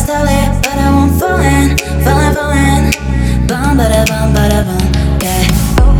just a little, but I won't fall in, fall in. Bum, bada bum, yeah.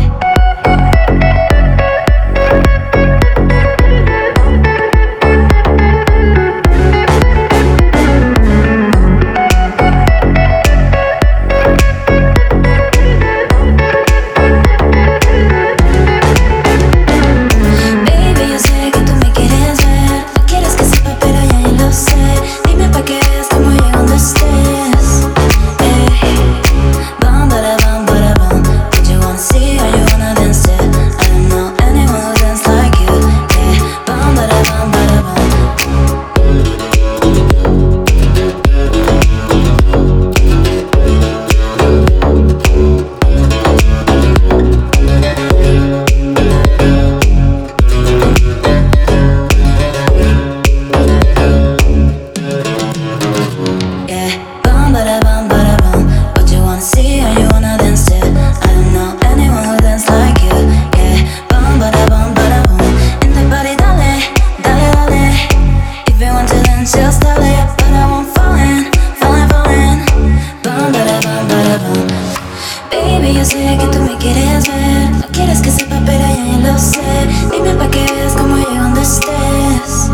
Just a little, but I won't fall in, fall in. Bum, bada bum. Baby, yo sé que tú me quieres ver. No quieres que sepa, pero ya lo sé. Dime pa' que veas cómo llego donde estés.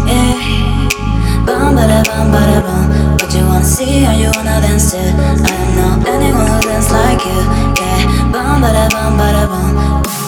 Bum, bada bum. What you wanna see or you wanna dance to? I don't know anyone who dance like you. Yeah, bum, bada bum.